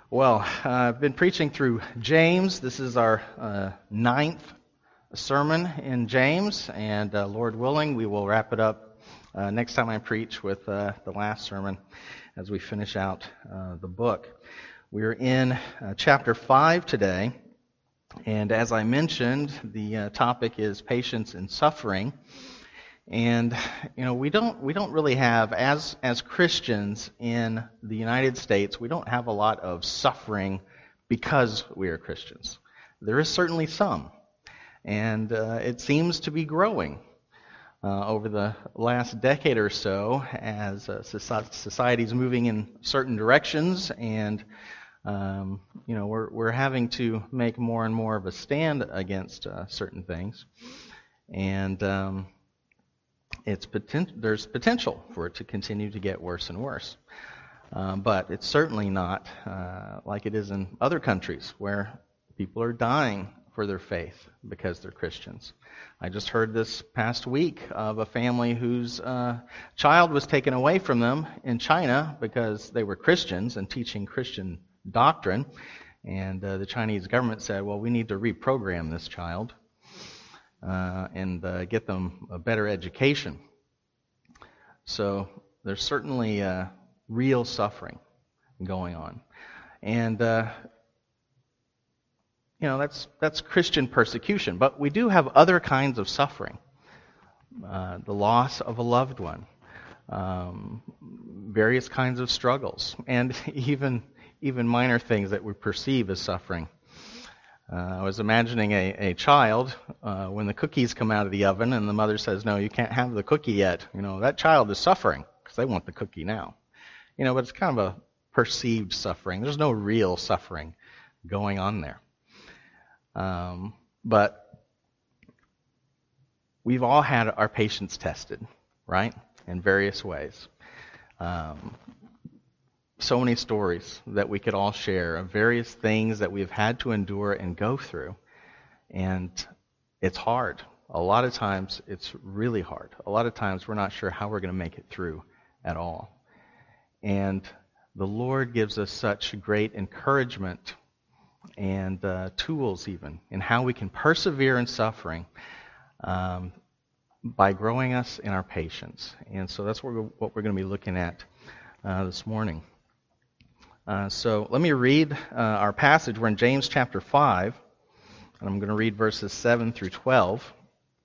Well, I've been preaching through James. This is our ninth sermon in James, and Lord willing, we will wrap it up next time I preach with the last sermon as we finish out the book. We're in chapter 5 today, and as I mentioned, the topic is patience in suffering. And we don't really have, as Christians in the United States, we don't have a lot of suffering because we are Christians. There is certainly some, and it seems to be growing over the last decade or so as society is moving in certain directions, and we're having to make more and more of a stand against certain things, and there's potential for it to continue to get worse and worse. But it's certainly not like it is in other countries where people are dying for their faith because they're Christians. I just heard this past week of a family whose child was taken away from them in China because they were Christians and teaching Christian doctrine. And the Chinese government said, well, we need to reprogram this child and get them a better education. So there's certainly real suffering going on. And, that's Christian persecution. But we do have other kinds of suffering. The loss of a loved one. Various kinds of struggles. And even minor things that we perceive as suffering. I was imagining a child when the cookies come out of the oven and the mother says, no, you can't have the cookie yet. That child is suffering because they want the cookie now. But it's kind of a perceived suffering. There's no real suffering going on there. But we've all had our patience tested, right, in various ways. So many stories that we could all share of various things that we've had to endure and go through. And it's hard. A lot of times it's really hard. A lot of times we're not sure how we're going to make it through at all. And the Lord gives us such great encouragement and tools even in how we can persevere in suffering by growing us in our patience. And so that's what we're going to be looking at this morning. So let me read our passage. We're in James chapter 5, and I'm going to read verses 7 through 12.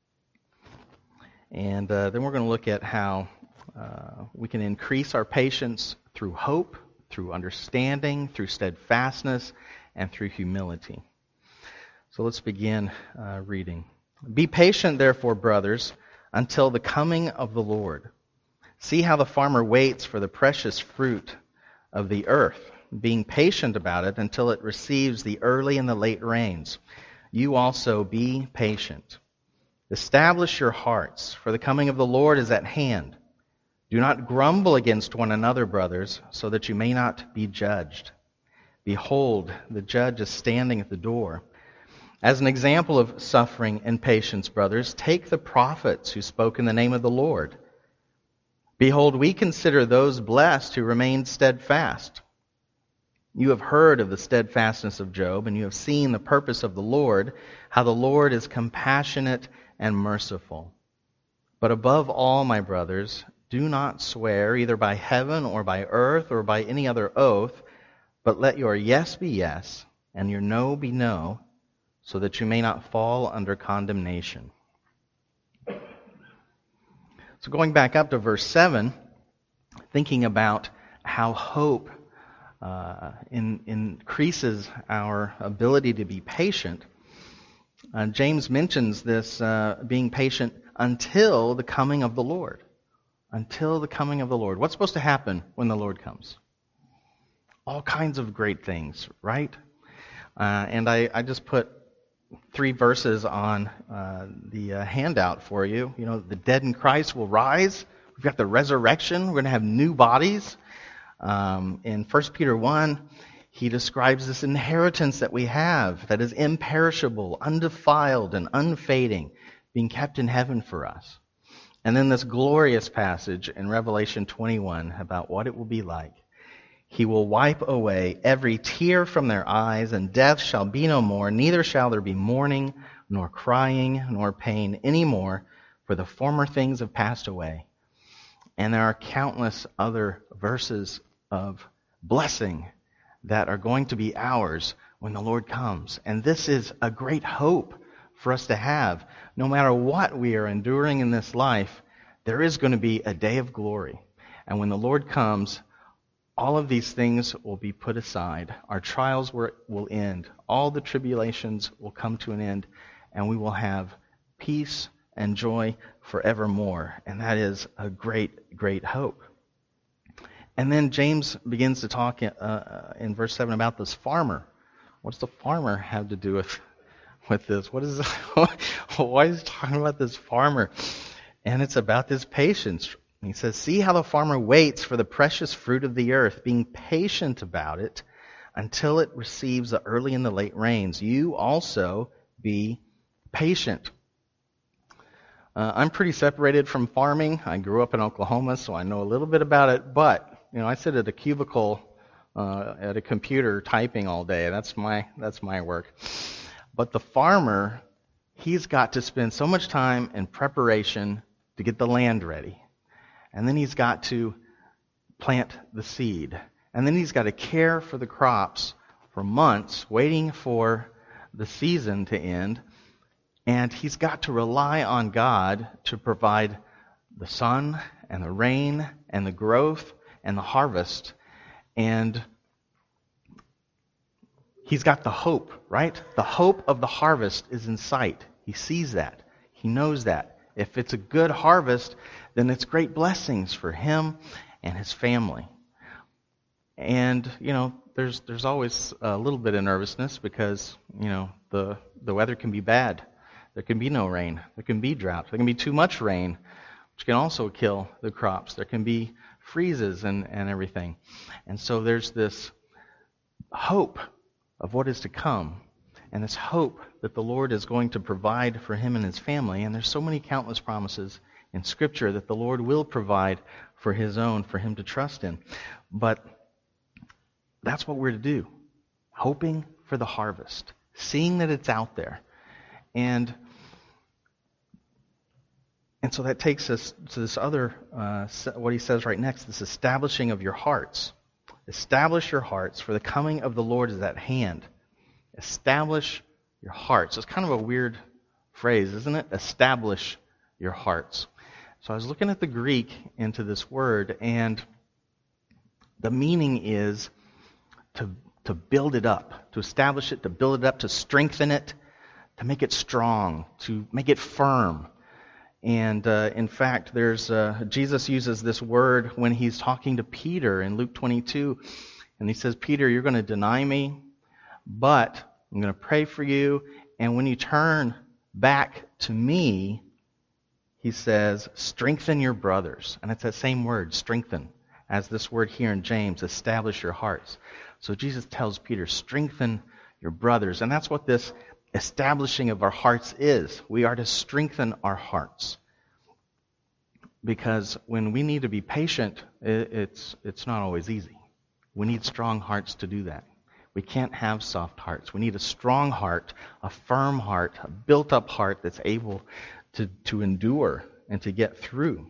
And then we're going to look at how we can increase our patience through hope, through understanding, through steadfastness, and through humility. So let's begin reading. Be patient, therefore, brothers, until the coming of the Lord. See how the farmer waits for the precious fruit of the earth, being patient about it until it receives the early and the late rains. You also be patient. Establish your hearts, for the coming of the Lord is at hand. Do not grumble against one another, brothers, so that you may not be judged. Behold, the judge is standing at the door. As an example of suffering and patience, brothers, take the prophets who spoke in the name of the Lord. Behold, we consider those blessed who remained steadfast. You have heard of the steadfastness of Job, and you have seen the purpose of the Lord, how the Lord is compassionate and merciful. But above all, my brothers, do not swear either by heaven or by earth or by any other oath, but let your yes be yes and your no be no, so that you may not fall under condemnation. So going back up to verse 7, thinking about how hope increases our ability to be patient, James mentions this being patient until the coming of the Lord. Until the coming of the Lord. What's supposed to happen when the Lord comes? All kinds of great things, right? And I just put 3 verses on the handout for you. The dead in Christ will rise. We've got the resurrection. We're going to have new bodies. In 1 Peter 1, he describes this inheritance that we have that is imperishable, undefiled, and unfading, being kept in heaven for us. And then this glorious passage in Revelation 21 about what it will be like. He will wipe away every tear from their eyes, and death shall be no more, neither shall there be mourning, nor crying, nor pain any more, for the former things have passed away. And there are countless other verses of blessing that are going to be ours when the Lord comes. And this is a great hope for us to have. No matter what we are enduring in this life, there is going to be a day of glory. And when the Lord comes, all of these things will be put aside. Our trials will end. All the tribulations will come to an end, and we will have peace and joy forevermore. And that is a great, great hope. And then James begins to talk in verse 7 about this farmer. What's the farmer have to do with this? What is why is he talking about this farmer? And it's about this patience. He says, see how the farmer waits for the precious fruit of the earth, being patient about it until it receives the early and the late rains. You also be patient. I'm pretty separated from farming. I grew up in Oklahoma, so I know a little bit about it. But I sit at a cubicle at a computer typing all day. That's my work. But the farmer, he's got to spend so much time in preparation to get the land ready. And then he's got to plant the seed. And then he's got to care for the crops for months, waiting for the season to end. And he's got to rely on God to provide the sun and the rain and the growth and the harvest. And he's got the hope, right? The hope of the harvest is in sight. He sees that. He knows that. If it's a good harvest, then it's great blessings for him and his family. And, there's always a little bit of nervousness because, the weather can be bad. There can be no rain. There can be drought. There can be too much rain, which can also kill the crops. There can be freezes and everything. And so there's this hope of what is to come, and this hope that the Lord is going to provide for him and his family. And there's so many countless promises in Scripture that the Lord will provide for his own, for him to trust in. But that's what we're to do, hoping for the harvest, seeing that it's out there. And so that takes us to this other, what he says right next, this establishing of your hearts. Establish your hearts, for the coming of the Lord is at hand. Establish your hearts. It's kind of a weird phrase, isn't it? Establish your hearts. So I was looking at the Greek into this word, and the meaning is to build it up, to establish it, to build it up, to strengthen it, to make it strong, to make it firm. And in fact, Jesus uses this word when he's talking to Peter in Luke 22. And he says, Peter, you're going to deny me, but I'm going to pray for you. And when you turn back to me, he says, strengthen your brothers. And it's that same word, strengthen, as this word here in James, establish your hearts. So Jesus tells Peter, strengthen your brothers. And that's what this establishing of our hearts is. We are to strengthen our hearts. Because when we need to be patient, it's not always easy. We need strong hearts to do that. We can't have soft hearts. We need a strong heart, a firm heart, a built-up heart that's able to endure and to get through.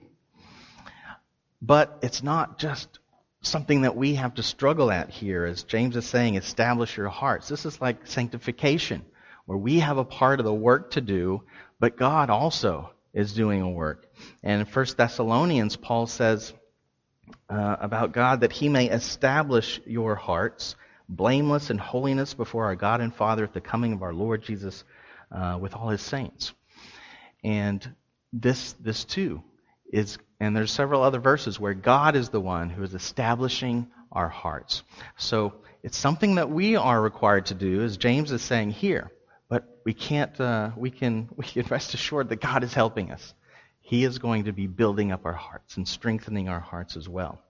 But it's not just something that we have to struggle at here. As James is saying, establish your hearts. This is like sanctification, where we have a part of the work to do, but God also is doing a work. And in 1 Thessalonians, Paul says about God that he may establish your hearts blameless in holiness before our God and Father at the coming of our Lord Jesus with all his saints. And this too is, and there's several other verses where God is the one who is establishing our hearts. So it's something that we are required to do, as James is saying here. But we can't. We can rest assured that God is helping us. He is going to be building up our hearts and strengthening our hearts as well.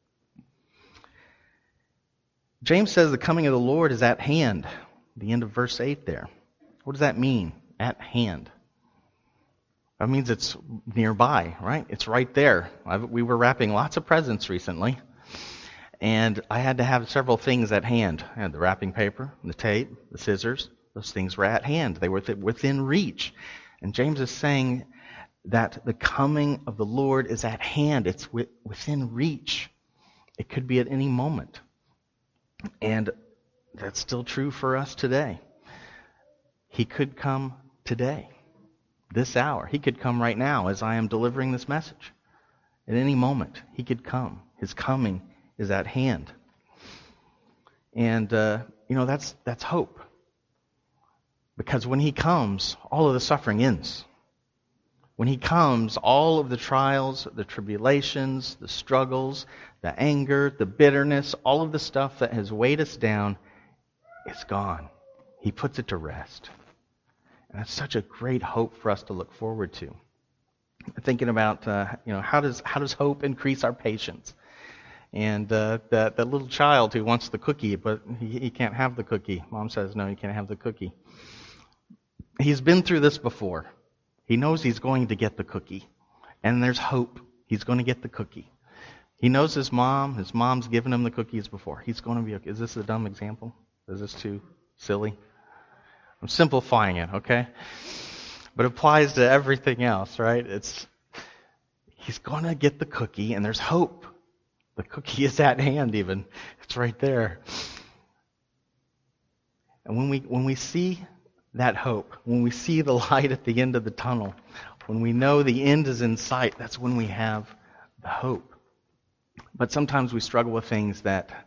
James says the coming of the Lord is at hand. The end of verse 8 there. What does that mean? At hand. That means it's nearby, right? It's right there. We were wrapping lots of presents recently. And I had to have several things at hand. I had the wrapping paper, the tape, the scissors. Those things were at hand. They were within reach. And James is saying that the coming of the Lord is at hand. It's within reach. It could be at any moment. And that's still true for us today. He could come today, this hour. He could come right now as I am delivering this message. At any moment, he could come. His coming is at hand. And, that's hope. Because when he comes, all of the suffering ends. When he comes, all of the trials, the tribulations, the struggles, the anger, the bitterness, all of the stuff that has weighed us down is gone. He puts it to rest. And that's such a great hope for us to look forward to. Thinking about, how does hope increase our patience? And that little child who wants the cookie, but he can't have the cookie. Mom says, no, you can't have the cookie. He's been through this before. He knows he's going to get the cookie. And there's hope. He's going to get the cookie. He knows his mom. His mom's given him the cookies before. He's going to be okay. Is this a dumb example? Is this too silly? I'm simplifying it, okay? But it applies to everything else, right? He's going to get the cookie, and there's hope. The cookie is at hand even. It's right there. And when we see that hope, when we see the light at the end of the tunnel, when we know the end is in sight, that's when we have the hope. But sometimes we struggle with things that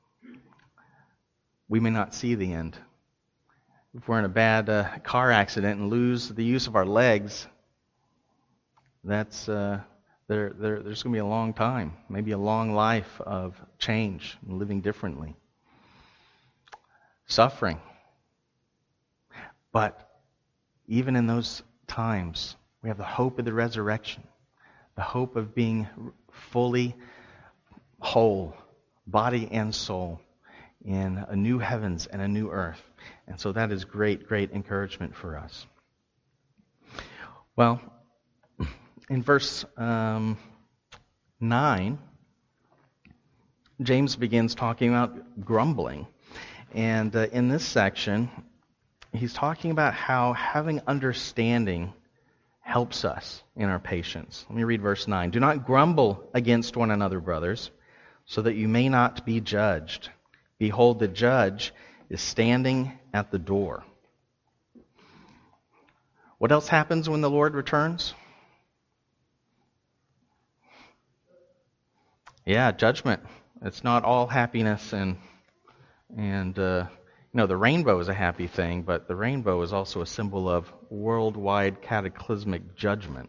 we may not see the end. If we're in a bad car accident and lose the use of our legs, that's there's going to be a long time, maybe a long life of change and living differently. Suffering. But even in those times, we have the hope of the resurrection, the hope of being fully whole, body and soul, in a new heavens and a new earth. And so that is great, great encouragement for us. Well, in verse 9, James begins talking about grumbling. And in this section, he's talking about how having understanding helps us in our patience. Let me read verse 9. Do not grumble against one another, brothers, so that you may not be judged. Behold, the judge is standing at the door. What else happens when the Lord returns? Yeah, judgment. It's not all happiness and the rainbow is a happy thing, but the rainbow is also a symbol of worldwide cataclysmic judgment.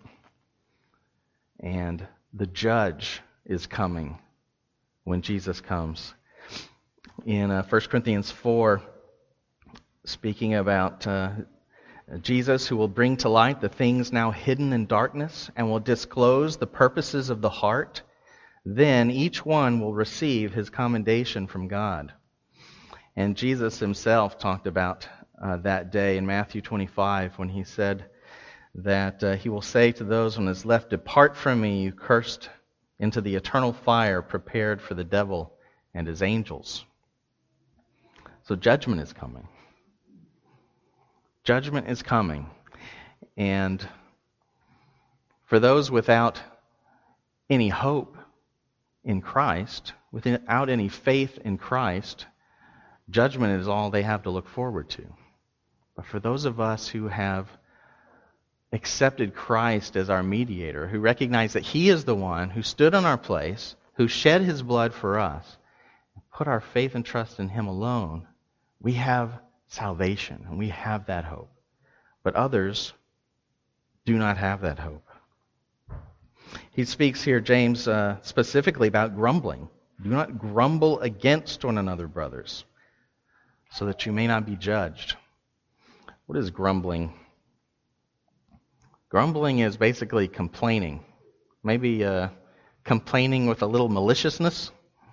And the judge is coming when Jesus comes. In 1 Corinthians 4, speaking about Jesus, who will bring to light the things now hidden in darkness and will disclose the purposes of the heart, then each one will receive his commendation from God. And Jesus himself talked about that day in Matthew 25 when he said that he will say to those on his left, "Depart from me, you cursed, into the eternal fire prepared for the devil and his angels." So judgment is coming. Judgment is coming. And for those without any hope in Christ, without any faith in Christ, judgment is all they have to look forward to. But for those of us who have accepted Christ as our mediator, who recognize that He is the one who stood in our place, who shed His blood for us, put our faith and trust in Him alone, we have salvation and we have that hope. But others do not have that hope. He speaks here, James, specifically about grumbling. Do not grumble against one another, brothers, so that you may not be judged. What is grumbling? Grumbling is basically complaining. Maybe complaining with a little maliciousness.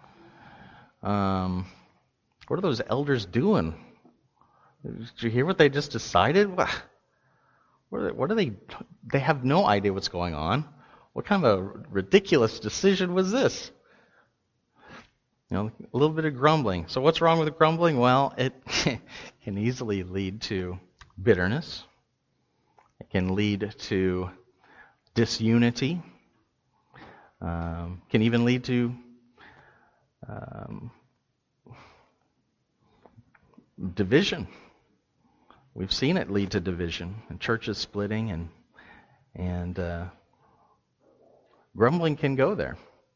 What are those elders doing? Did you hear what they just decided? What are they? They have no idea what's going on. What kind of a ridiculous decision was this? A little bit of grumbling. So what's wrong with grumbling? Well, it can easily lead to bitterness. It can lead to disunity. Can even lead to division. We've seen it lead to division and churches splitting, and grumbling can go there.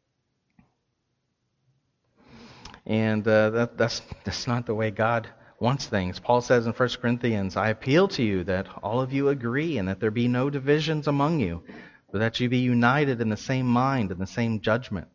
And that's not the way God wants things. Paul says in 1 Corinthians, I appeal to you that all of you agree and that there be no divisions among you, but that you be united in the same mind and the same judgment.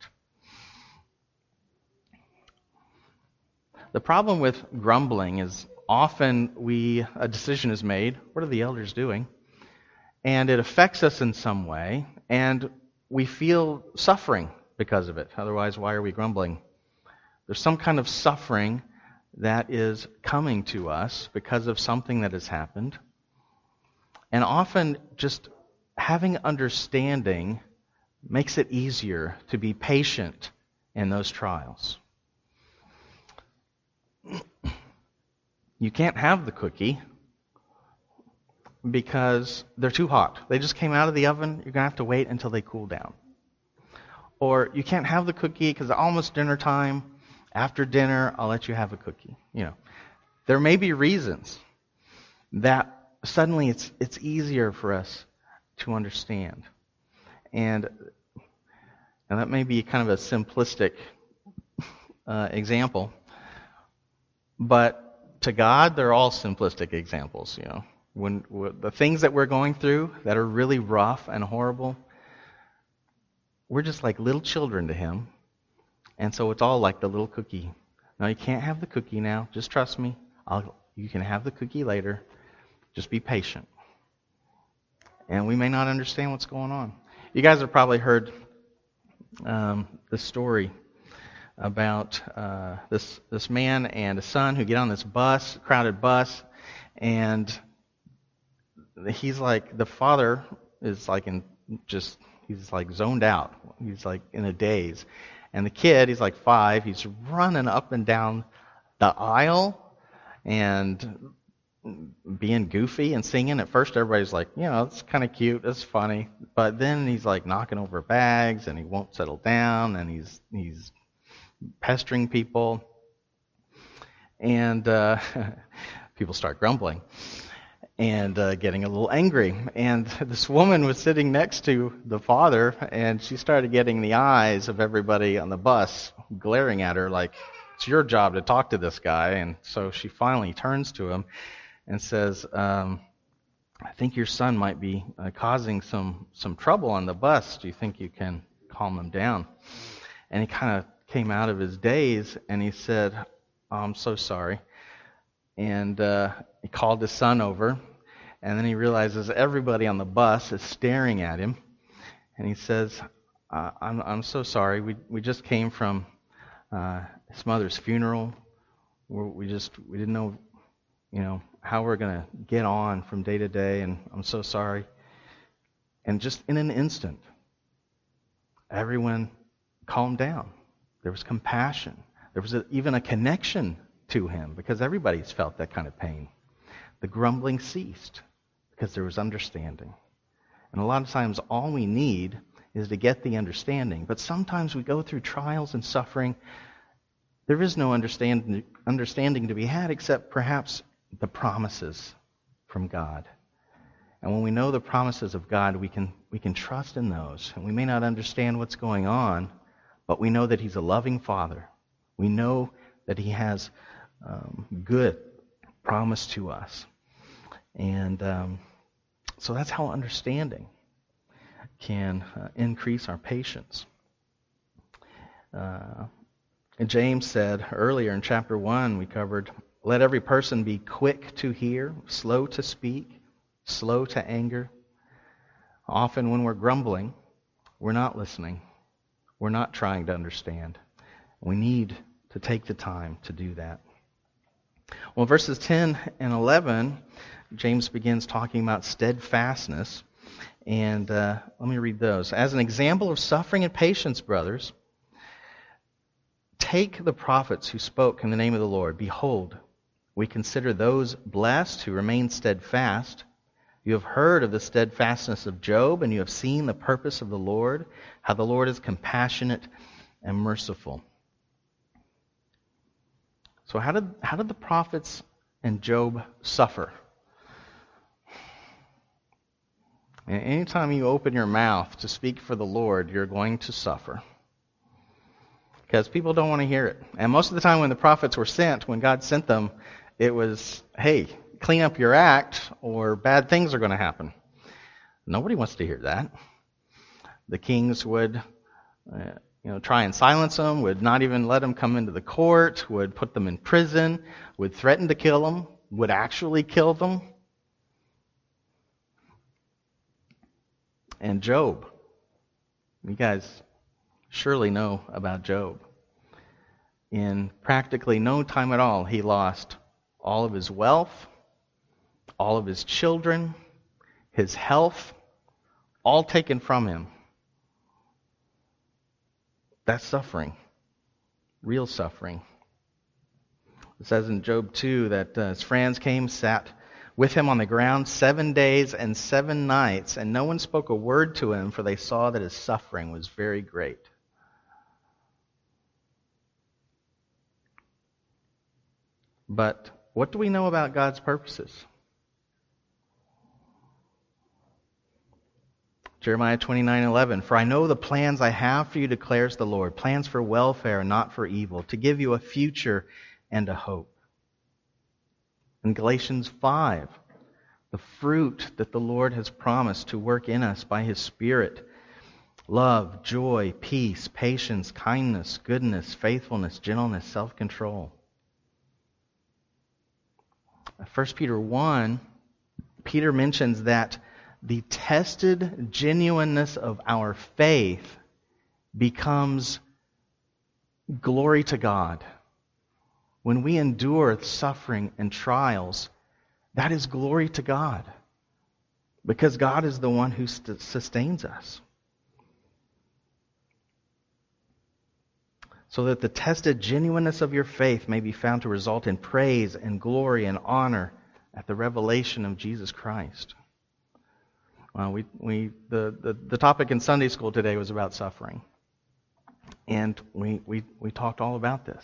The problem with grumbling is often a decision is made, what are the elders doing? And it affects us in some way, and we feel suffering because of it. Otherwise, why are we grumbling? There's some kind of suffering that is coming to us because of something that has happened. And often just having understanding makes it easier to be patient in those trials. You can't have the cookie because they're too hot. They just came out of the oven. You're going to have to wait until they cool down. Or you can't have the cookie because it's almost dinner time. After dinner, I'll let you have a cookie. There may be reasons that suddenly it's easier for us to understand. And that may be kind of a simplistic example, but to God, they're all simplistic examples. When the things that we're going through that are really rough and horrible, we're just like little children to Him. And so it's all like the little cookie. No, you can't have the cookie now. Just trust me. You can have the cookie later. Just be patient. And we may not understand what's going on. You guys have probably heard the story about this man and a son who get on this bus, crowded bus, and he's like, the father is like he's like zoned out. He's like in a daze. And the kid, he's like 5, he's running up and down the aisle and being goofy and singing. At first, everybody's like, it's kind of cute, it's funny. But then he's like knocking over bags, and he won't settle down, and he's pestering people. And people start grumbling and getting a little angry. And this woman was sitting next to the father, and she started getting the eyes of everybody on the bus glaring at her like, it's your job to talk to this guy. And so she finally turns to him and says, I think your son might be causing some trouble on the bus. Do you think you can calm him down? And he kind of came out of his daze, and he said, I'm so sorry. And he called his son over, and then he realizes everybody on the bus is staring at him. And he says, I'm so sorry. We just came from his mother's funeral. We didn't know, how we're going to get on from day to day, and I'm so sorry. And just in an instant, everyone calmed down. There was compassion. There was even a connection to him because everybody's felt that kind of pain. The grumbling ceased because there was understanding. And a lot of times all we need is to get the understanding. But sometimes we go through trials and suffering. There is no understanding to be had except perhaps the promises from God. And when we know the promises of God, we can trust in those. And we may not understand what's going on, but we know that He's a loving Father. We know that He has good promise to us. And so that's how understanding can increase our patience. And James said earlier in chapter 1, we covered, let every person be quick to hear, slow to speak, slow to anger. Often when we're grumbling, we're not listening. We're not trying to understand. We need to take the time to do that. Well, verses 10 and 11, James begins talking about steadfastness. And let me read those. As an example of suffering and patience, brothers, take the prophets who spoke in the name of the Lord. Behold, we consider those blessed who remain steadfast. You have heard of the steadfastness of Job, and you have seen the purpose of the Lord, how the Lord is compassionate and merciful. So how did the prophets and Job suffer? And anytime you open your mouth to speak for the Lord, you're going to suffer. Because people don't want to hear it. And most of the time when the prophets were sent, when God sent them, it was, hey, clean up your act or bad things are going to happen. Nobody wants to hear that. The kings would try and silence them, would not even let them come into the court, would put them in prison, would threaten to kill them, would actually kill them. And Job, you guys surely know about Job. In practically no time at all, he lost all of his wealth, all of his children, his health, all taken from him. That's suffering, real suffering. It says in Job 2 that his friends came, sat with him on the ground 7 days and 7 nights, and no one spoke a word to him, for they saw that his suffering was very great. But what do we know about God's purposes? Jeremiah 29:11, for I know the plans I have for you, declares the Lord, plans for welfare and not for evil, to give you a future and a hope. In Galatians 5, the fruit that the Lord has promised to work in us by His Spirit, love, joy, peace, patience, kindness, goodness, faithfulness, gentleness, self-control. 1 Peter 1, Peter mentions that the tested genuineness of our faith becomes glory to God. When we endure suffering and trials, that is glory to God, because God is the one who sustains us. So that the tested genuineness of your faith may be found to result in praise and glory and honor at the revelation of Jesus Christ. The topic in Sunday school today was about suffering, and we talked all about this.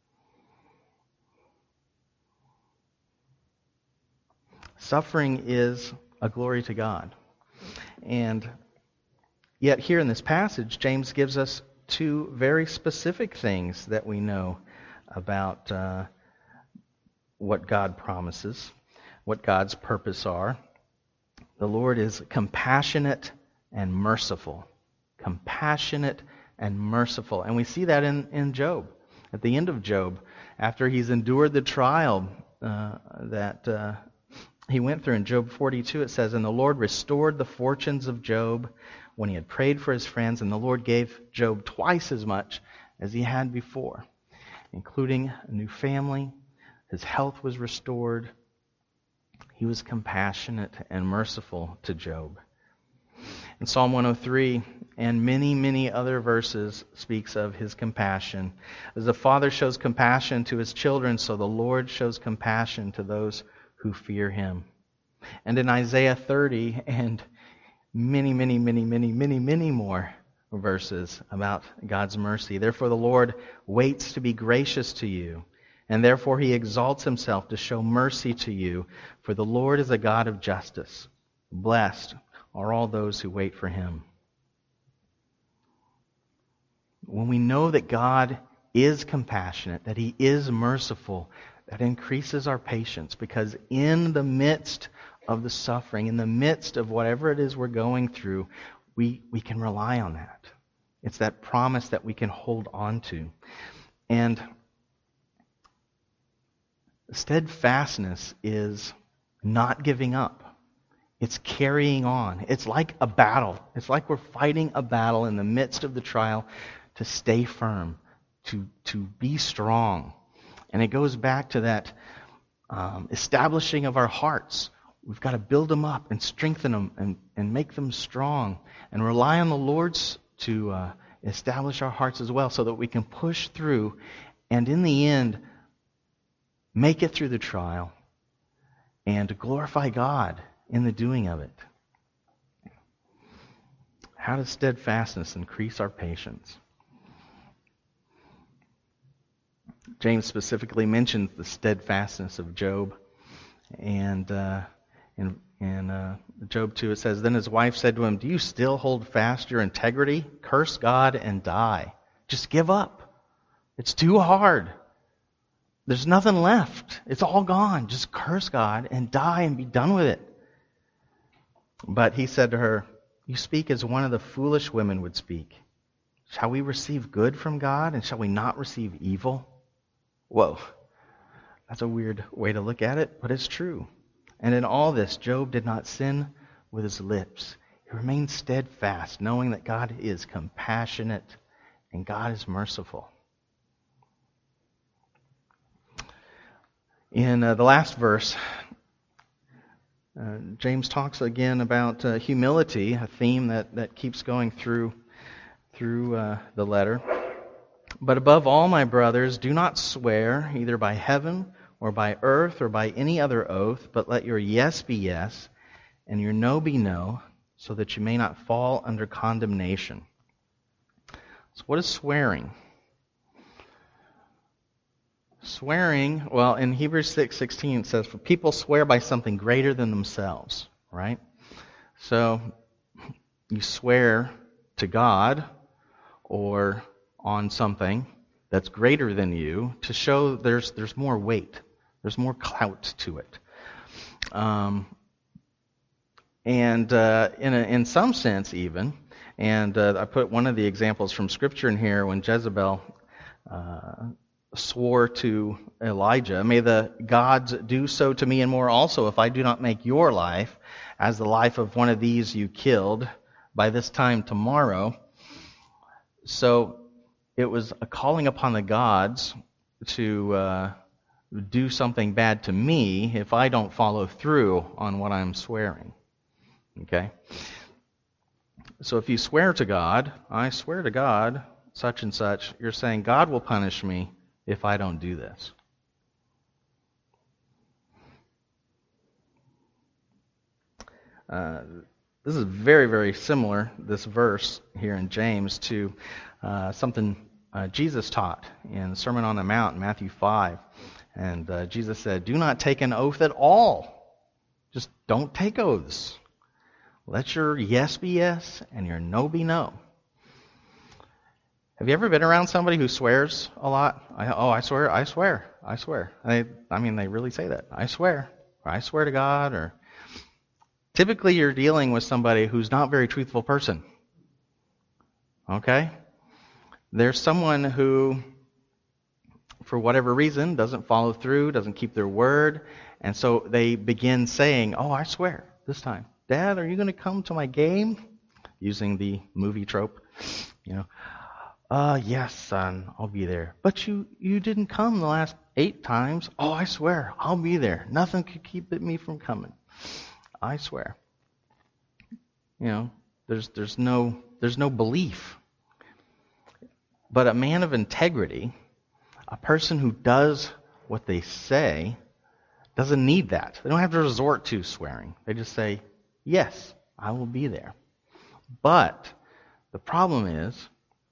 Suffering is a glory to God, and yet here in this passage, James gives us two very specific things that we know about what God promises, what God's purpose are. The Lord is compassionate and merciful. Compassionate and merciful. And we see that in Job. At the end of Job, after he's endured the trial that he went through in Job 42, it says, and the Lord restored the fortunes of Job when he had prayed for his friends, and the Lord gave Job twice as much as he had before, including a new family. His health was restored. He was compassionate and merciful to Job. In Psalm 103 and many, many other verses speaks of his compassion. As the Father shows compassion to his children, so the Lord shows compassion to those who fear him. And in Isaiah 30 and many, many, many, many, many, many more verses about God's mercy. Therefore the Lord waits to be gracious to you, and therefore He exalts Himself to show mercy to you, for the Lord is a God of justice. Blessed are all those who wait for Him. When we know that God is compassionate, that He is merciful, that increases our patience, because in the midst of the suffering, in the midst of whatever it is we're going through, we can rely on that. It's that promise that we can hold on to. And steadfastness is not giving up. It's carrying on. It's like a battle. It's like we're fighting a battle in the midst of the trial to stay firm, to be strong. And it goes back to that establishing of our hearts. We've got to build them up and strengthen them and make them strong and rely on the Lord to establish our hearts as well so that we can push through and in the end make it through the trial and glorify God in the doing of it. How does steadfastness increase our patience? James specifically mentions the steadfastness of Job. And in Job 2 it says, "Then his wife said to him, 'Do you still hold fast your integrity? Curse God and die.'" Just give up. It's too hard. There's nothing left. It's all gone. Just curse God and die and be done with it. But he said to her, "You speak as one of the foolish women would speak. Shall we receive good from God, and shall we not receive evil?" Whoa. That's a weird way to look at it, but it's true. And in all this, Job did not sin with his lips. He remained steadfast, knowing that God is compassionate and God is merciful. In the last verse, James talks again about humility, a theme that keeps going through the letter. "But above all, my brothers, do not swear either by heaven or by earth or by any other oath, but let your yes be yes and your no be no, so that you may not fall under condemnation." So what is swearing? Swearing, well, in Hebrews 6:16 it says, "For people swear by something greater than themselves," right? So you swear to God or on something that's greater than you to show there's more weight, there's more clout to it. In some sense even, and I put one of the examples from Scripture in here when Jezebel swore to Elijah, "May the gods do so to me and more also if I do not make your life as the life of one of these you killed by this time tomorrow." So it was a calling upon the gods to do something bad to me if I don't follow through on what I'm swearing. Okay? So if you swear to God, "I swear to God, such and such," you're saying God will punish me if I don't do this. This is very, very similar, this verse here in James, to something Jesus taught in the Sermon on the Mount in Matthew 5. And Jesus said, "Do not take an oath at all." Just don't take oaths. Let your yes be yes and your no be no. Have you ever been around somebody who swears a lot? I swear. They really say that. I swear. Or I swear to God. Or typically you're dealing with somebody who's not a very truthful person. Okay? There's someone who, for whatever reason, doesn't follow through, doesn't keep their word, and so they begin saying, "Oh, I swear this time. Dad, are you going to come to my game?" Using the movie trope, "Yes, son, I'll be there." "But you didn't come the last 8 times. "Oh, I swear, I'll be there. Nothing could keep me from coming. I swear." There's no belief. But a man of integrity, a person who does what they say, doesn't need that. They don't have to resort to swearing. They just say, "Yes, I will be there." But the problem is,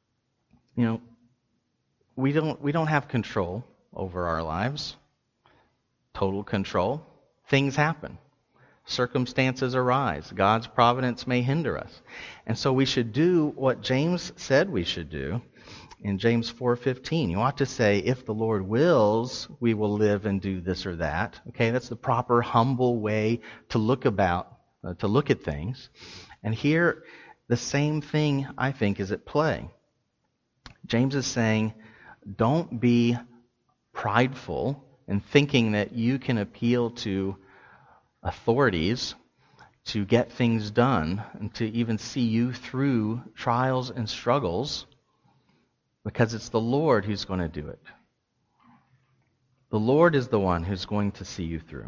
we don't have control over our lives. Total control. Things happen. Circumstances arise. God's providence may hinder us. And so we should do what James said we should do in James 4:15. You ought to say, "If the Lord wills, we will live and do this or that." Okay, that's the proper, humble way to look at things. And here, the same thing, I think, is at play. James is saying, don't be prideful in thinking that you can appeal to authorities to get things done and to even see you through trials and struggles, because it's the Lord who's going to do it. The Lord is the one who's going to see you through.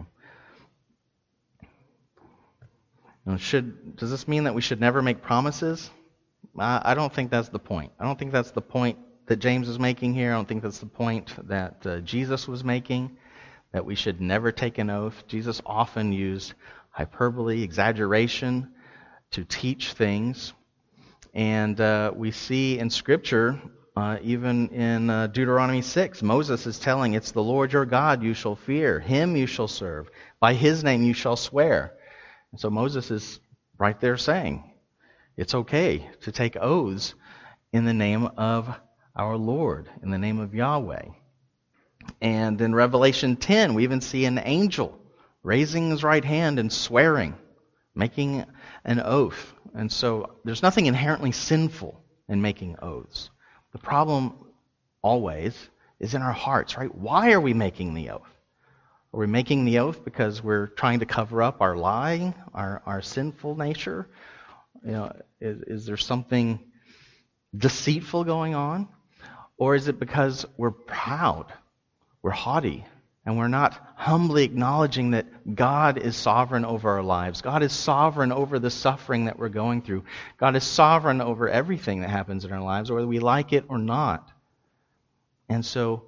Now, does this mean that we should never make promises? I don't think that's the point. I don't think that's the point that James is making here. I don't think that's the point that Jesus was making, that we should never take an oath. Jesus often used hyperbole, exaggeration to teach things. And we see in Scripture, even in Deuteronomy 6, Moses is telling, it's the Lord your God you shall fear. Him you shall serve. By his name you shall swear. And so Moses is right there saying, it's okay to take oaths in the name of our Lord, in the name of Yahweh. And in Revelation 10, we even see an angel raising his right hand and swearing, making an oath. And so there's nothing inherently sinful in making oaths. The problem always is in our hearts, right? Why are we making the oath? Are we making the oath because we're trying to cover up our lying, our sinful nature? Is there something deceitful going on? Or is it because we're proud, we're haughty, and we're not humbly acknowledging that God is sovereign over our lives? God is sovereign over the suffering that we're going through. God is sovereign over everything that happens in our lives, whether we like it or not. And so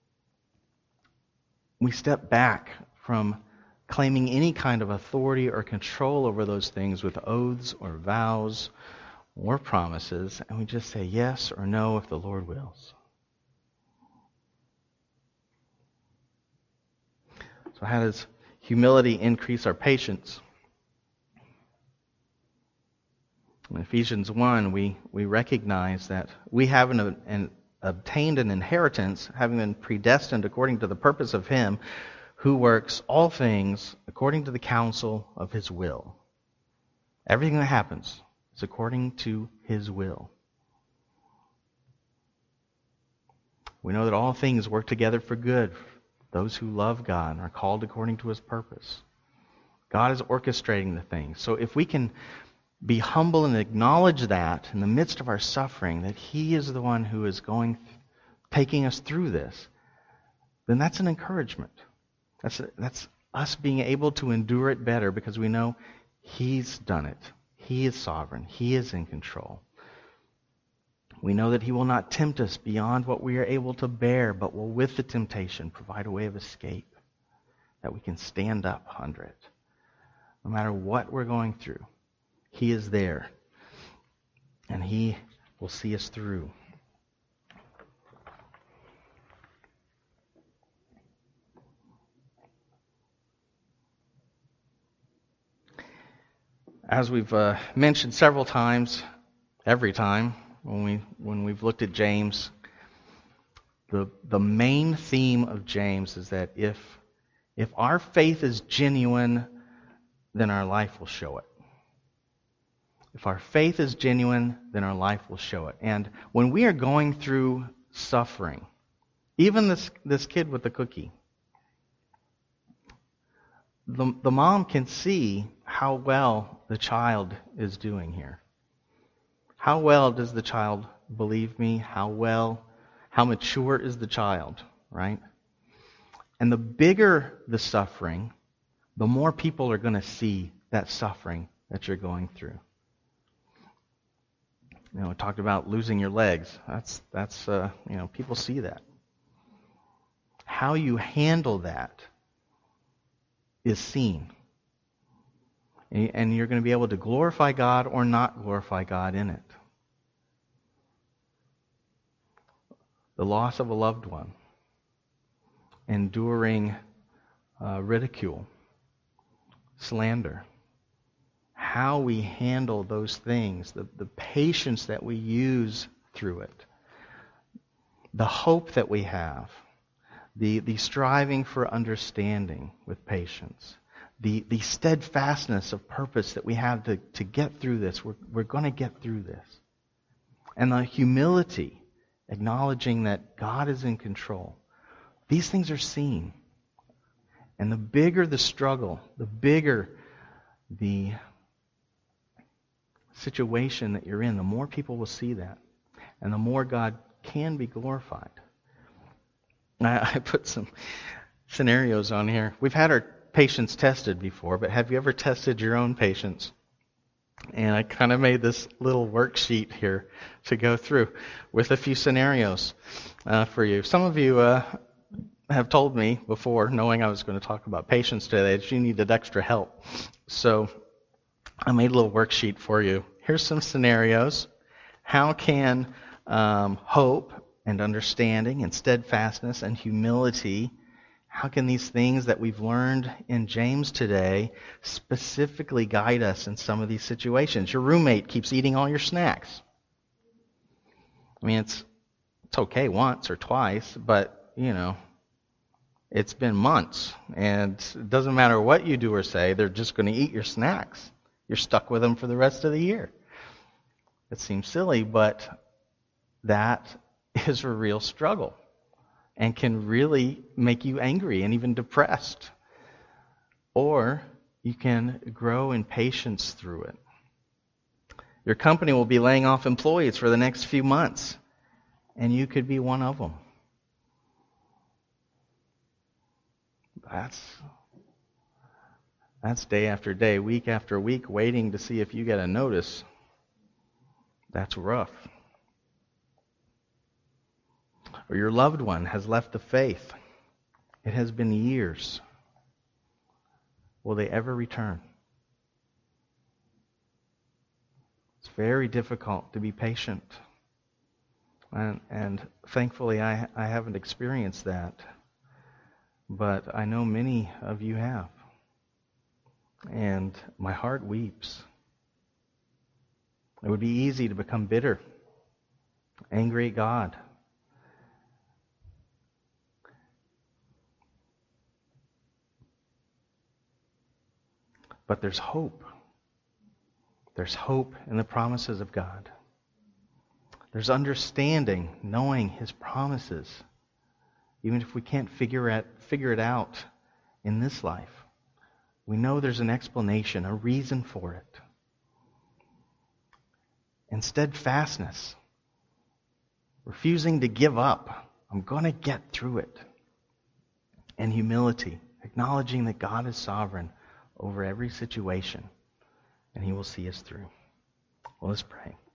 we step back from claiming any kind of authority or control over those things with oaths or vows or promises, and we just say yes or no if the Lord wills. So how does humility increase our patience? In Ephesians 1, we recognize that we have obtained an inheritance, having been predestined according to the purpose of Him who works all things according to the counsel of His will. Everything that happens is according to His will. We know that all things work together for good. Those who love God are called according to His purpose. God is orchestrating the things. So if we can be humble and acknowledge that in the midst of our suffering, that He is the one who is taking us through this, then that's an encouragement. That's us being able to endure it better because we know He's done it. He is sovereign. He is in control. We know that He will not tempt us beyond what we are able to bear, but will with the temptation provide a way of escape, that we can stand up under it. No matter what we're going through, He is there, and He will see us through. As we've mentioned several times, every time when we've looked at James, the main theme of James is that if our faith is genuine, then our life will show it. If our faith is genuine, then our life will show it. And when we are going through suffering, even this kid with the cookie, the mom can see how well the child is doing here. How well does the child believe me? How mature is the child, right? And the bigger the suffering, the more people are going to see that suffering that you're going through. We talked about losing your legs. That's people see that. How you handle that is seen. And you're going to be able to glorify God or not glorify God in it. The loss of a loved one, enduring ridicule, slander, how we handle those things, the patience that we use through it, the hope that we have, the striving for understanding with patience, the steadfastness of purpose that we have to get through this. We're going to get through this. And the humility, acknowledging that God is in control. These things are seen. And the bigger the struggle, the bigger the situation that you're in, the more people will see that. And the more God can be glorified. I put some scenarios on here. We've had our patience tested before, but have you ever tested your own patience? And I kind of made this little worksheet here to go through with a few scenarios for you. Some of you have told me before, knowing I was going to talk about patience today, that you needed extra help. So I made a little worksheet for you. Here's some scenarios. How can hope and understanding and steadfastness and humility, how can these things that we've learned in James today specifically guide us in some of these situations? Your roommate keeps eating all your snacks. I mean, it's okay once or twice, but, it's been months, and it doesn't matter what you do or say, they're just going to eat your snacks. You're stuck with them for the rest of the year. It seems silly, but that is a real struggle and can really make you angry and even depressed. Or you can grow in patience through it. Your company will be laying off employees for the next few months, and you could be one of them. That's day after day, week after week, waiting to see if you get a notice. That's rough. Or your loved one has left the faith. It has been years. Will they ever return? It's very difficult to be patient. And thankfully, I haven't experienced that. But I know many of you have. And my heart weeps. It would be easy to become bitter, angry at God. But there's hope. There's hope in the promises of God. There's understanding, knowing His promises, even if we can't figure it out in this life. We know there's an explanation, a reason for it. And steadfastness, refusing to give up. I'm going to get through it. And humility, acknowledging that God is sovereign over every situation, and He will see us through. Well, let's pray.